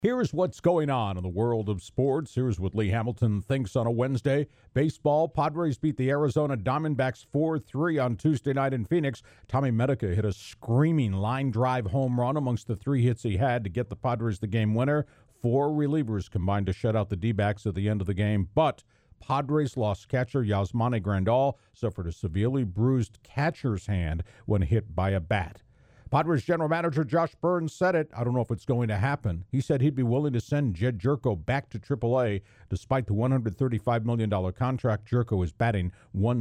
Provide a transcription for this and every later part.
Here's what's going on in the world of sports. Here's what Lee Hamilton thinks on a Wednesday. Baseball, Padres beat the Arizona Diamondbacks 4-3 on Tuesday night in Phoenix. Tommy Medica hit a screaming line drive home run amongst the three hits he had to get the Padres the game winner. Four relievers combined to shut out the D-backs at the end of the game, but Padres lost catcher Yasmani Grandal suffered a severely bruised catcher's hand when hit by a bat. Padres general manager Josh Byrne said it. I don't know if it's going to happen. He said he'd be willing to send Jed Jerko back to AAA. Despite the $135 million contract, Jerko is batting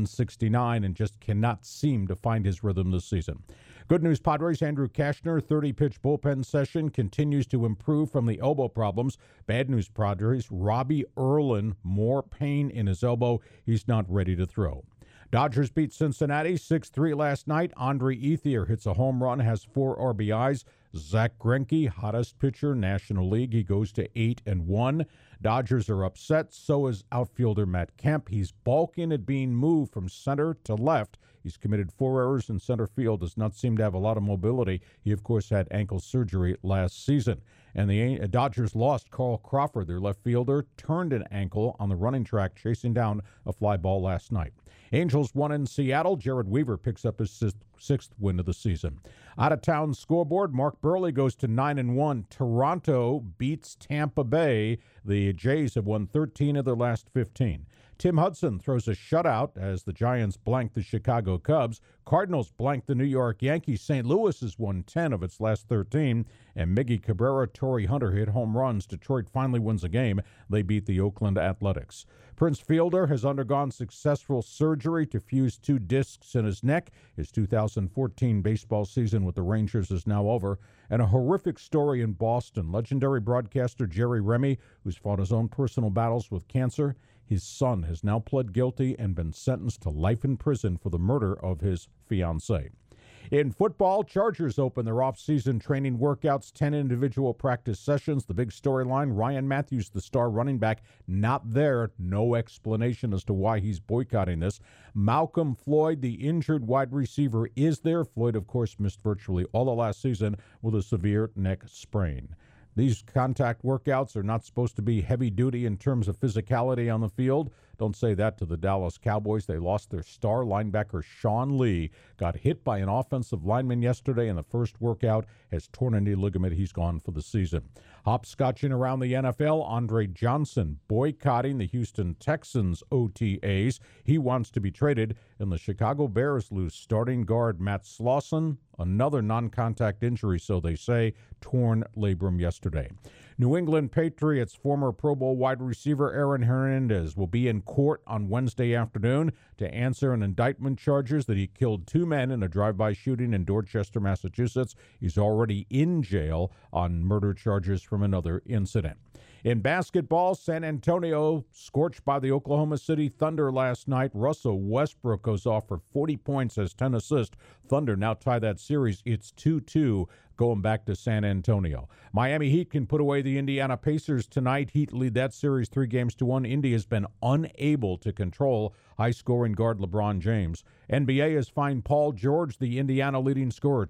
.169 and just cannot seem to find his rhythm this season. Good news, Padres. Andrew Cashner, 30-pitch bullpen session, continues to improve from the elbow problems. Bad news, Padres. Robbie Erlin, more pain in his elbow. He's not ready to throw. Dodgers beat Cincinnati 6-3 last night. Andre Ethier hits a home run, has 4 RBIs. Zach Greinke, hottest pitcher, National League. He goes to 8-1. Dodgers are upset. So is outfielder Matt Kemp. He's balking at being moved from center to left. He's committed 4 errors in center field, does not seem to have a lot of mobility. He, of course, had ankle surgery last season. And the Dodgers lost Carl Crawford, their left fielder, turned an ankle on the running track, chasing down a fly ball last night. Angels won in Seattle. Jared Weaver picks up his sixth win of the season. Out-of-town scoreboard, Mark Burley goes to 9-1. Toronto beats Tampa Bay. The Jays have won 13 of their last 15. Tim Hudson throws a shutout as the Giants blank the Chicago Cubs. Cardinals blank the New York Yankees. St. Louis has won 10 of its last 13. And Miggy Cabrera, Torrey Hunter hit home runs. Detroit finally wins a game. They beat the Oakland Athletics. Prince Fielder has undergone successful surgery to fuse 2 discs in his neck. His 2014 baseball season with the Rangers is now over. And a horrific story in Boston. Legendary broadcaster Jerry Remy, who's fought his own personal battles with cancer, his son has now pled guilty and been sentenced to life in prison for the murder of his fiancée. In football, Chargers open their off-season training workouts, 10 individual practice sessions. The big storyline, Ryan Matthews, the star running back, not there. No explanation as to why he's boycotting this. Malcolm Floyd, the injured wide receiver, is there. Floyd, of course, missed virtually all of last season with a severe neck sprain. These contact workouts are not supposed to be heavy-duty in terms of physicality on the field. Don't say that to the Dallas Cowboys. They lost their star linebacker, Sean Lee, got hit by an offensive lineman yesterday in the first workout, has torn a knee ligament. He's gone for the season. Hopscotching around the NFL, Andre Johnson boycotting the Houston Texans OTAs. He wants to be traded, and the Chicago Bears lose starting guard Matt Slauson. Another non-contact injury, so they say, torn labrum yesterday. New England Patriots former Pro Bowl wide receiver Aaron Hernandez will be in court on Wednesday afternoon to answer an indictment charges that he killed 2 men in a drive-by shooting in Dorchester, Massachusetts. He's already in jail on murder charges from another incident. In basketball, San Antonio scorched by the Oklahoma City Thunder last night. Russell Westbrook goes off for 40 points, has 10 assists. Thunder now tie that series. It's 2-2 going back to San Antonio. Miami Heat can put away the Indiana Pacers tonight. Heat lead that series 3-1. Indy has been unable to control high-scoring guard LeBron James. NBA has fined Paul George, the Indiana leading scorer,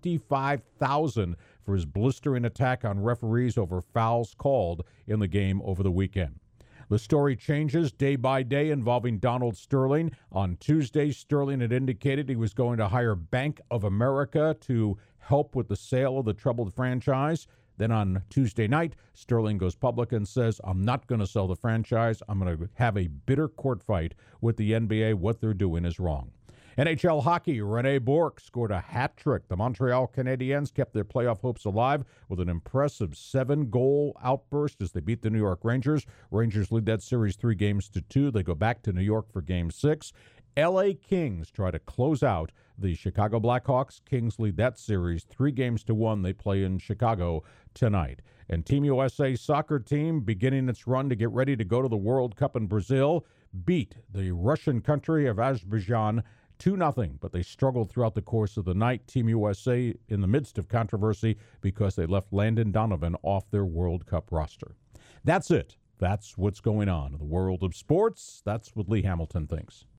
$25,000 for his blistering attack on referees over fouls called in the game over the weekend. The story changes day by day involving Donald Sterling. On Tuesday, Sterling had indicated he was going to hire Bank of America to help with the sale of the troubled franchise. Then on Tuesday night, Sterling goes public and says, I'm not going to sell the franchise. I'm going to have a bitter court fight with the NBA. What they're doing is wrong. NHL hockey, Rene Bourque scored a hat trick. The Montreal Canadiens kept their playoff hopes alive with an impressive 7-goal outburst as they beat the New York Rangers. Rangers lead that series 3-2. They go back to New York for Game 6. L.A. Kings try to close out the Chicago Blackhawks. Kings lead that series 3-1. They play in Chicago tonight. And Team USA soccer team, beginning its run to get ready to go to the World Cup in Brazil, beat the Russian country of Azerbaijan 2-0, but they struggled throughout the course of the night. Team USA in the midst of controversy because they left Landon Donovan off their World Cup roster. That's it. That's what's going on in the world of sports. That's what Lee Hamilton thinks.